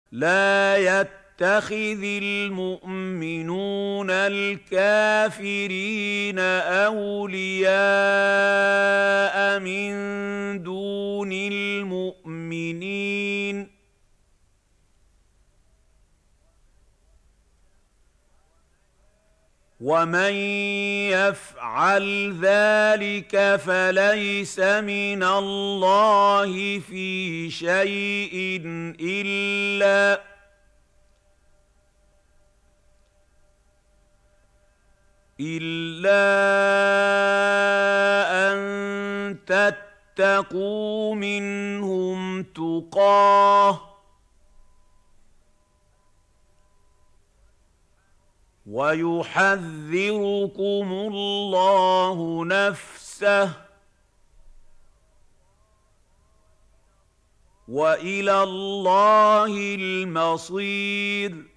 لا يتخذ المؤمنون الكافرين أولياء من دون المؤمنين ومن يفعل ذلك فليس من الله في شيء إلا أن تتقوا منهم تقاه ويحذركم الله نفسه وإلى الله المصير